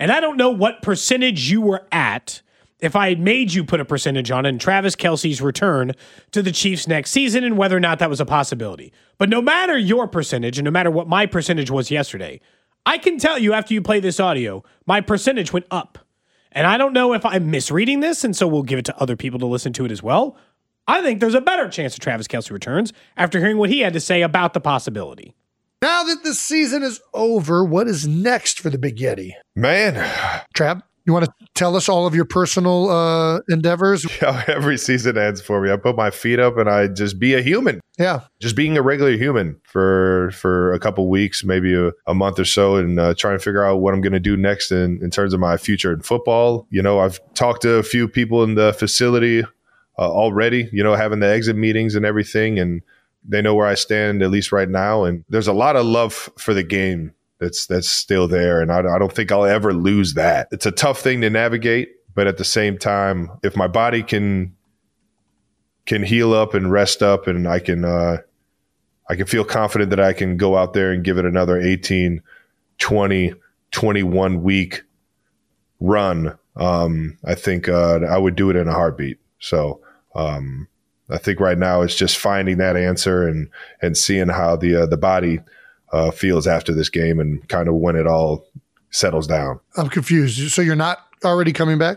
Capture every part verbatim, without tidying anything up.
And I don't know what percentage you were at if I had made you put a percentage on it, and Travis Kelce's return to the Chiefs next season and whether or not that was a possibility. But no matter your percentage and no matter what my percentage was yesterday, I can tell you after you play this audio, my percentage went up. And I don't know if I'm misreading this, and so we'll give it to other people to listen to it as well. I think there's a better chance that Travis Kelce returns after hearing what he had to say about the possibility. Now that the season is over, what is next for the Big Yeti? Man. Trav, you want to tell us all of your personal uh, endeavors? Yeah, every season ends for me. I put my feet up and I just be a human. Yeah. Just being a regular human for for a couple weeks, maybe a, a month or so, and uh, trying to figure out what I'm going to do next in, in terms of my future in football. You know, I've talked to a few people in the facility uh, already, you know, having the exit meetings and everything, and they know where I stand, at least right now. And there's a lot of love for the game that's that's still there, and I, I don't think I'll ever lose that. It's a tough thing to navigate, but at the same time, if my body can can heal up and rest up, and I can uh, I can feel confident that I can go out there and give it another eighteen, twenty, twenty-one week run, um, I think uh, I would do it in a heartbeat. So um, I think right now it's just finding that answer and and seeing how the uh, the body uh, feels after this game and kind of when it all settles down. I'm confused. So you're not already coming back?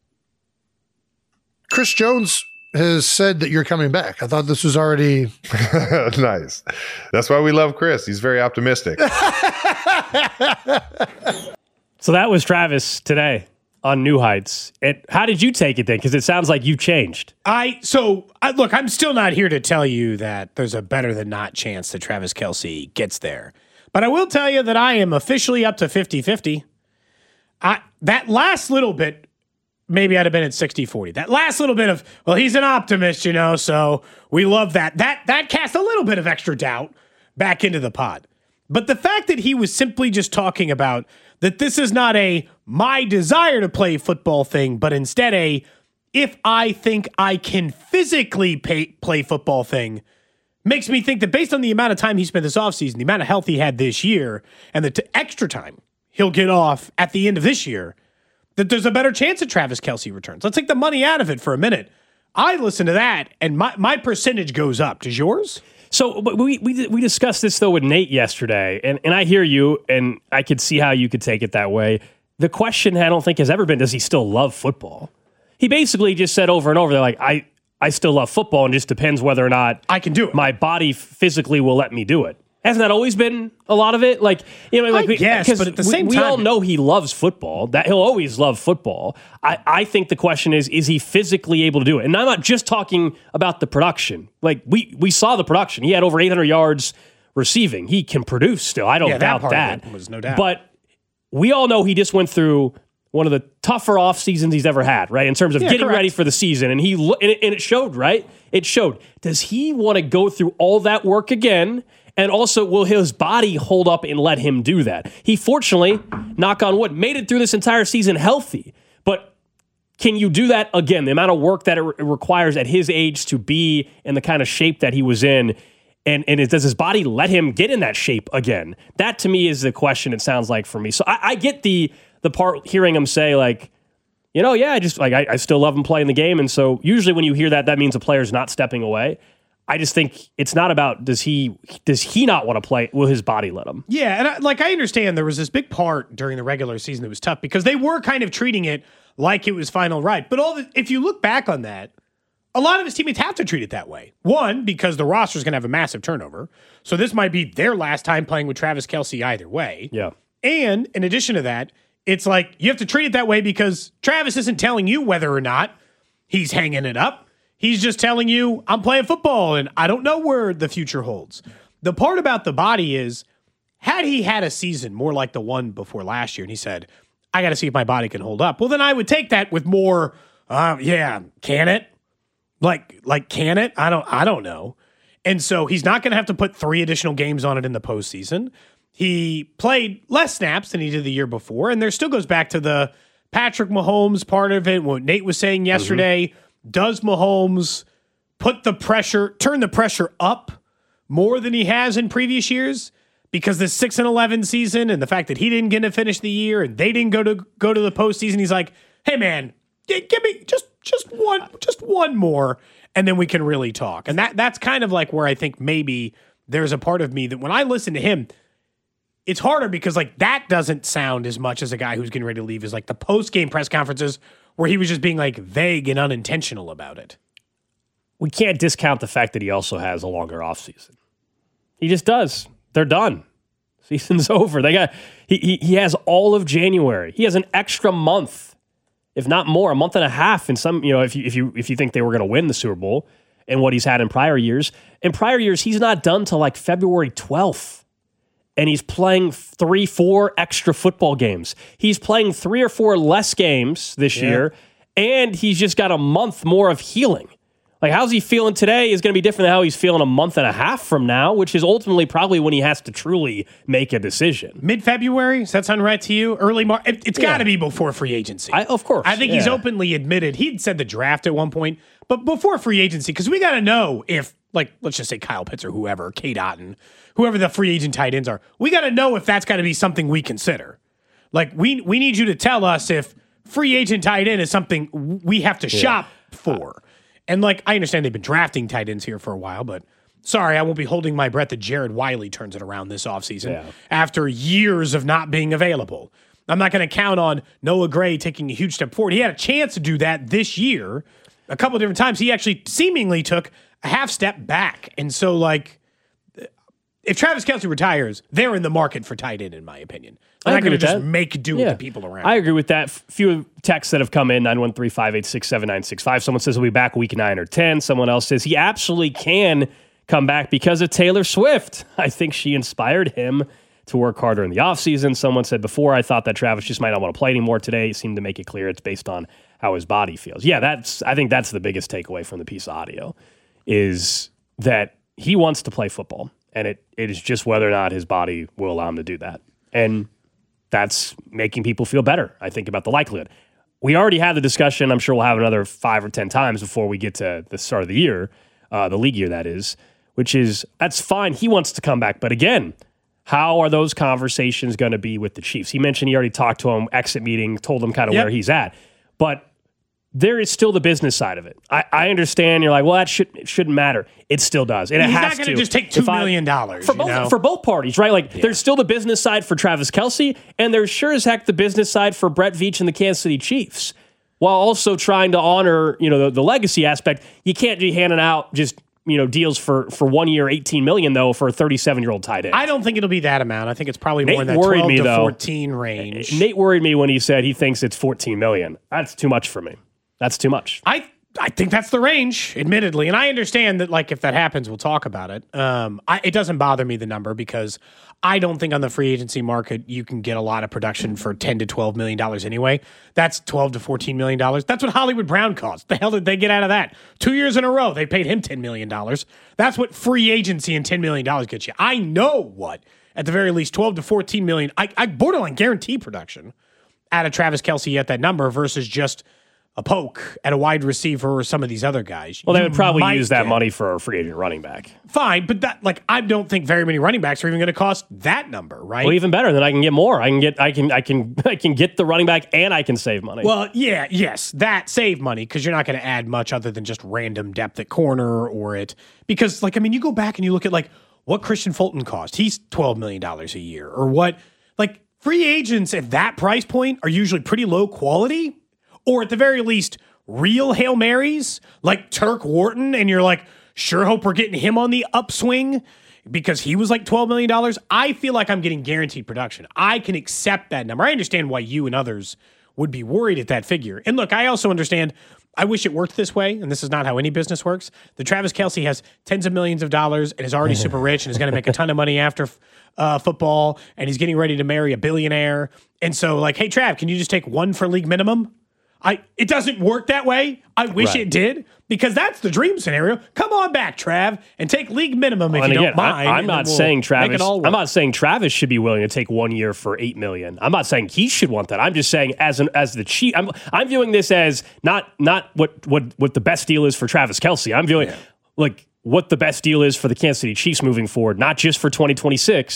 Chris Jones has said that you're coming back. I thought this was already nice. That's why we love Chris. He's very optimistic. So that was Travis today on New Heights. It, how did you take it then? Because it sounds like you've changed. I so I, look, I'm still not here to tell you that there's a better than not chance that Travis Kelce gets there. But I will tell you that I am officially up to fifty-fifty. I, that last little bit, maybe I'd have been at sixty forty. That last little bit of, well, he's an optimist, you know, so we love that. That that cast a little bit of extra doubt back into the pod. But the fact that he was simply just talking about that this is not a my desire to play football thing, but instead a if I think I can physically pay, play football thing, makes me think that based on the amount of time he spent this offseason, the amount of health he had this year, and the t- extra time he'll get off at the end of this year, that there's a better chance that Travis Kelce returns. Let's take the money out of it for a minute. I listen to that, and my, my percentage goes up. Does yours? So but we we we discussed this, though, with Nate yesterday, and, and I hear you, and I could see how you could take it that way. The question, I don't think, has ever been, does he still love football? He basically just said over and over, they're like, I, I still love football, and it just depends whether or not I can do it. My body physically will let me do it. Hasn't that always been a lot of it? Like, you know, like I guess, but at the we, same we time, we all know he loves football. That he'll always love football. I, I think the question is, is he physically able to do it? And I'm not just talking about the production. Like we we saw the production. He had over eight hundred yards receiving. He can produce still. I don't yeah, doubt that. that. Part of it was no doubt. But we all know he just went through one of the tougher off seasons he's ever had, right? In terms of yeah, getting correct. ready for the season, and he and it, and it showed, right? It showed. Does he want to go through all that work again? And also, will his body hold up and let him do that? He fortunately, knock on wood, made it through this entire season healthy. But can you do that again? The amount of work that it re- requires at his age to be in the kind of shape that he was in, and, and it, does his body let him get in that shape again? That, to me, is the question it sounds like for me. So I, I get the the part hearing him say, like, you know, yeah, I just like I, I still love him playing the game. And so usually when you hear that, that means a player's not stepping away. I just think it's not about does he does he not want to play? Will his body let him? Yeah, and I, like I understand there was this big part during the regular season that was tough because they were kind of treating it like it was final right. But all the, if you look back on that, a lot of his teammates have to treat it that way. One, because the roster is going to have a massive turnover, so this might be their last time playing with Travis Kelce either way. Yeah, and in addition to that, it's like you have to treat it that way because Travis isn't telling you whether or not he's hanging it up. He's just telling you, I'm playing football, and I don't know where the future holds. The part about the body is, had he had a season more like the one before last year, and he said, I got to see if my body can hold up, well, then I would take that with more, uh, yeah, can it? Like, like, can it? I don't, I don't know. And so he's not going to have to put three additional games on it in the postseason. He played less snaps than he did the year before, and there still goes back to the Patrick Mahomes part of it, what Nate was saying yesterday. Mm-hmm. Does Mahomes put the pressure, turn the pressure up more than he has in previous years? because this six and eleven season and the fact that he didn't get to finish the year and they didn't go to go to the postseason, he's like, hey man, g- give me just just one just one more, and then we can really talk. And that that's kind of like where I think maybe there's a part of me that when I listen to him, it's harder because like that doesn't sound as much as a guy who's getting ready to leave as like the post game press conferences where he was just being like vague and unintentional about it. We can't discount the fact that he also has a longer offseason. He just does. They're done. Season's over. They got he, he he has all of January. He has an extra month, if not more, a month and a half in some, you know, if you if you if you think they were going to win the Super Bowl and what he's had in prior years. In prior years, he's not done till like February twelfth. And he's playing three, four extra football games. He's playing three or four less games this yeah. year, and he's just got a month more of healing. Like, how's he feeling today is going to be different than how he's feeling a month and a half from now, which is ultimately probably when he has to truly make a decision. Mid-February? Does that sound right to you? Early March? It, it's yeah. got to be before free agency. I, of course. I think yeah. he's openly admitted. He'd said the draft at one point, but before free agency, because we got to know if, like, let's just say Kyle Pitts or whoever, Cade Otton, whoever the free agent tight ends are, we got to know if that's got to be something we consider. Like, we we need you to tell us if free agent tight end is something we have to yeah. shop for. And, like, I understand they've been drafting tight ends here for a while, but sorry, I won't be holding my breath that Jared Wiley turns it around this offseason yeah. after years of not being available. I'm not going to count on Noah Gray taking a huge step forward. He had a chance to do that this year. A couple of different times, he actually seemingly took a half step back. And so, like, if Travis Kelce retires, they're in the market for tight end, in my opinion. They're I not agree going to with just that. make do yeah. with the people around. I agree with that. F- few texts that have come in, nine one three, five eight six, seven nine six five. Someone says he'll be back week nine or ten. Someone else says he absolutely can come back because of Taylor Swift. I think she inspired him to work harder in the offseason. Someone said before, I thought that Travis just might not want to play anymore today. He seemed to make it clear it's based on how his body feels. Yeah, that's. I think that's the biggest takeaway from the piece of audio is that he wants to play football. And it, it is just whether or not his body will allow him to do that. And that's making people feel better, I think, about the likelihood. We already had the discussion. I'm sure we'll have another five or ten times before we get to the start of the year, uh, the league year, that is, which is, that's fine. He wants to come back. But again, how are those conversations going to be with the Chiefs? He mentioned he already talked to him, exit meeting, told him kind of yep. where he's at. But there is still the business side of it. I, I understand. You're like, well, that should, it shouldn't matter. It still does. And He's it has not going to just take two million dollars. For both, know? for both parties, right? Like, yeah. there's still the business side for Travis Kelce, and there's sure as heck the business side for Brett Veach and the Kansas City Chiefs, while also trying to honor, you know, the, the legacy aspect. You can't be handing out just, you know, deals for, for one year, eighteen million dollars, though, for a thirty-seven-year-old tight end. I don't think it'll be that amount. I think it's probably Nate more in that worried twelve me, to though. fourteen range. Nate worried me when he said he thinks it's fourteen million dollars. That's too much for me. That's too much. I I think that's the range, admittedly. And I understand that, like, if that happens, we'll talk about it. Um, I, it doesn't bother me, the number, because I don't think on the free agency market you can get a lot of production for ten to twelve million dollars anyway. That's twelve to fourteen million dollars. That's what Hollywood Brown cost. The hell did they get out of that? Two years in a row, they paid him ten million dollars. That's what free agency and ten million dollars gets you. I know what, at the very least, twelve to fourteen million dollars. I, I borderline guarantee production out of Travis Kelce at that number versus just a poke at a wide receiver or some of these other guys. Well, they You would probably might use that get- money for a free agent running back. Fine, but that, like, I don't think very many running backs are even going to cost that number, right? Well, even better, then I can get more. I can get, I can, I can, I can get the running back, and I can save money. Well, yeah, yes, that save money because you're not going to add much other than just random depth at corner or it. Because, like, I mean, you go back and you look at, like, what Christian Fulton cost. He's twelve million dollars a year. Or what, like, free agents at that price point are usually pretty low quality, or at the very least, real Hail Marys like Turk Wharton, and you're like, sure hope we're getting him on the upswing because he was like twelve million dollars. I feel like I'm getting guaranteed production. I can accept that number. I understand why you and others would be worried at that figure. And look, I also understand, I wish it worked this way, and this is not how any business works. The Travis Kelce has tens of millions of dollars and is already super rich and is going to make a ton of money after uh, football, and he's getting ready to marry a billionaire. And so, like, hey, Trav, can you just take one for league minimum? I, it doesn't work that way. I wish Right. it did, because that's the dream scenario. Come on back, Trav, and take league minimum if and you again, don't mind. I, I'm and not then we'll saying make Travis. it all work. I'm not saying Travis should be willing to take one year for eight million. I'm not saying he should want that. I'm just saying as an as the chief. I'm I'm viewing this as not not what what what the best deal is for Travis Kelce. I'm viewing Yeah. like what the best deal is for the Kansas City Chiefs moving forward, not just for twenty twenty-six.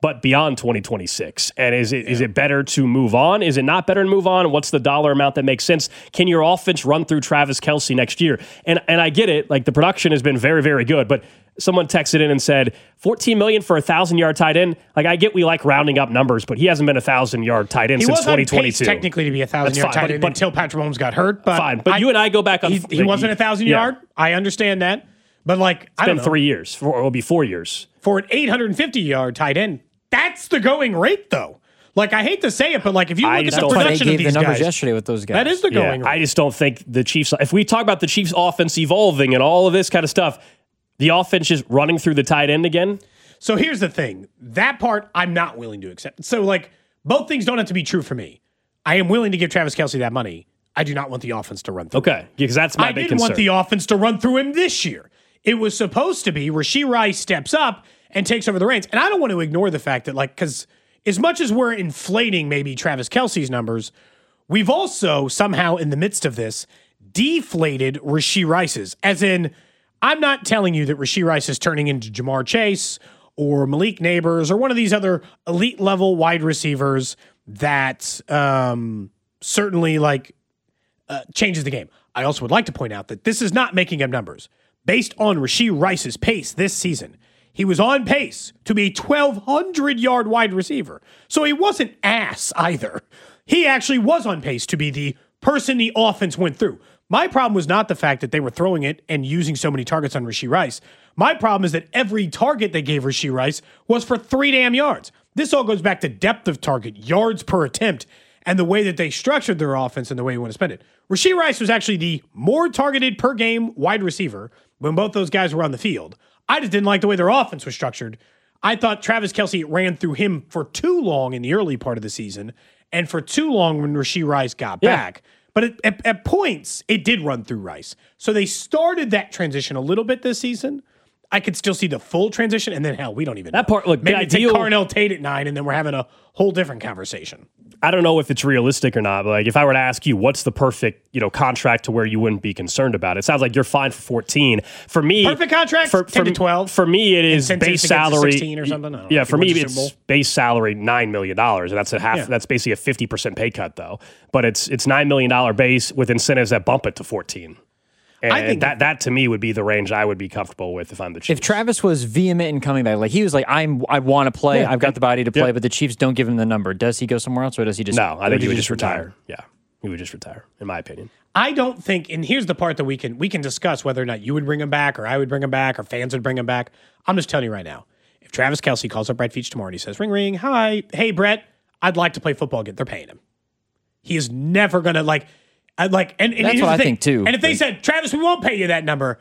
but beyond twenty twenty-six. And is it yeah. is it better to move on? Is it not better to move on? What's the dollar amount that makes sense? Can your offense run through Travis Kelce next year? And and I get it. Like, the production has been very, very good, but someone texted in and said fourteen million dollars for a thousand-yard tight end. Like, I get we like rounding up numbers, but he hasn't been a thousand-yard tight end he since twenty twenty-two. He was on pace technically to be a thousand-yard tight end but, until Patrick Mahomes got hurt. But fine, but I, you and I go back on. He, he wasn't a thousand-yard. Yeah. I understand that. But, like, it's I been don't know. three years. Or it'll be four years. For an eight hundred fifty-yard tight end, that's the going rate, though. Like, I hate to say it, but, like, if you look at the production they of gave these the numbers guys, yesterday with those guys. That is the yeah, going rate. I just don't think the Chiefs, if we talk about the Chiefs' offense evolving and all of this kind of stuff, the offense just running through the tight end again. So here's the thing. That part, I'm not willing to accept. So, like, both things don't have to be true for me. I am willing to give Travis Kelce that money. I do not want the offense to run through Okay, because that's my I big didn't concern. want the offense to run through him this year. It was supposed to be Rashee Rice steps up and takes over the reins. And I don't want to ignore the fact that, like, because as much as we're inflating maybe Travis Kelce's numbers, we've also somehow in the midst of this deflated Rashee Rice's. As in, I'm not telling you that Rashee Rice is turning into Jamar Chase or Malik Neighbors or one of these other elite level wide receivers that um, certainly like uh, changes the game. I also would like to point out that this is not making up numbers. Based on Rashee Rice's pace this season, he was on pace to be a twelve hundred yard wide receiver. So he wasn't ass either. He actually was on pace to be the person the offense went through. My problem was not the fact that they were throwing it and using so many targets on Rashee Rice. My problem is that every target they gave Rashee Rice was for three damn yards. This all goes back to depth of target, yards per attempt, and the way that they structured their offense and the way you want to spend it. Rashee Rice was actually the more targeted per game wide receiver when both those guys were on the field. I just didn't like the way their offense was structured. I thought Travis Kelce ran through him for too long in the early part of the season and for too long when Rashee Rice got yeah. back. But at, at, at points, it did run through Rice. So they started that transition a little bit this season. I could still see the full transition, and then, hell, we don't even that know. part. Look, maybe ideal, take Carnell Tate at nine, and then we're having a whole different conversation. I don't know if it's realistic or not, but like if I were to ask you what's the perfect, you know, contract to where you wouldn't be concerned about it, it sounds like you're fine for fourteen. For me, perfect contract for, ten for, to twelve. For me, it is base salary sixteen or something. I don't yeah, know, for me it's base salary nine million dollars, and that's a half. Yeah. That's basically a fifty percent pay cut, though. But it's it's nine million dollar base with incentives that bump it to fourteen. And I think that that to me would be the range I would be comfortable with if I'm the Chiefs. If Travis was vehement in coming back, like he was like, I'm, I want to play, yeah, I've got the body to play, yeah. but the Chiefs don't give him the number. Does he go somewhere else, or does he just? No, I think he would just retire. retire. Yeah, he would just retire, in my opinion. I don't think, and here's the part that we can we can discuss whether or not you would bring him back, or I would bring him back, or fans would bring him back. I'm just telling you right now, if Travis Kelce calls up Brett Veach tomorrow and he says, "Ring, ring, hi, hey Brett, I'd like to play football again," they're paying him. He is never gonna like. I'd like, and, and that's what I think too. And if they said, Travis, we won't pay you that number,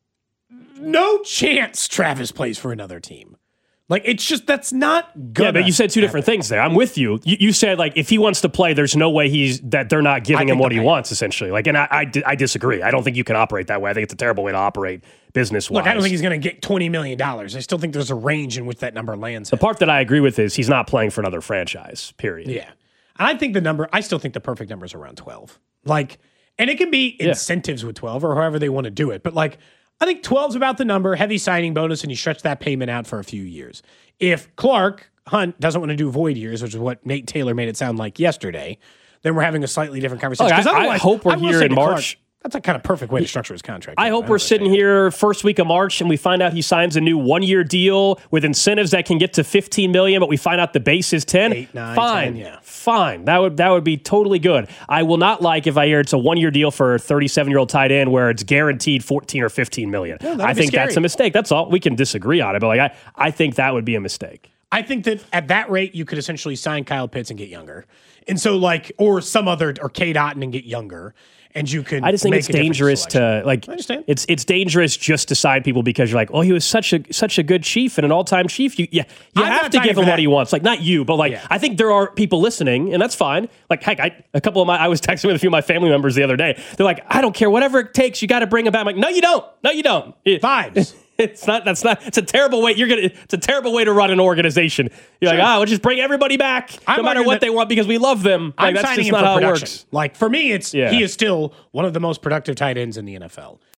no chance Travis plays for another team. Like, it's just, that's not good. Yeah, but you said two different things there. I'm with you. you. You said, like, if he wants to play, there's no way he's, that they're not giving him what he wants, essentially. Like, and I, I, I disagree. I don't think you can operate that way. I think it's a terrible way to operate business-wise. Look, I don't think he's going to get twenty million dollars. I still think there's a range in which that number lands. The part that I agree with is he's not playing for another franchise, period. Yeah. And I think the number, I still think the perfect number is around twelve. Like, and it can be incentives yeah. with twelve or however they want to do it. But like, I think twelve is about the number, heavy signing bonus, and you stretch that payment out for a few years. If Clark Hunt doesn't want to do void years, which is what Nate Taylor made it sound like yesterday, then we're having a slightly different conversation. Oh, I, I hope we're here in March. Clark, that's a kind of perfect way to structure his contract. I hope we're sitting here first week of March and we find out he signs a new one-year deal with incentives that can get to fifteen million dollars, but we find out the base is ten. Eight, nine, Fine. ten, yeah. Fine. That would that would be totally good. I will not like if I hear it's a one-year deal for a thirty-seven-year-old tight end where it's guaranteed fourteen or fifteen million dollars. Yeah, I think that's a mistake. That's all. We can disagree on it, but like I, I think that would be a mistake. I think that at that rate, you could essentially sign Kyle Pitts and get younger. And so like, or some other, or Cade Otton and get younger. And you can. I just think make it's dangerous to like. I understand. It's it's dangerous just to sign people because you're like, oh, he was such a such a good chief and an all time chief. You yeah, you I'm have to give him that. what he wants. Like not you, but like yeah. I think there are people listening, and that's fine. Like heck, I a couple of my I was texting with a few of my family members the other day. They're like, I don't care, whatever it takes, you got to bring him back. I'm like, no, you don't. No, you don't. It, Vibes. It's not. That's not. It's a terrible way. You're gonna. It's a terrible way to run an organization. You're sure. like, ah, we'll just bring everybody back, I'm no matter what they want, because we love them. Like, I'm that's signing just him not for how production. It works. Like for me, it's yeah. he is still one of the most productive tight ends in the N F L.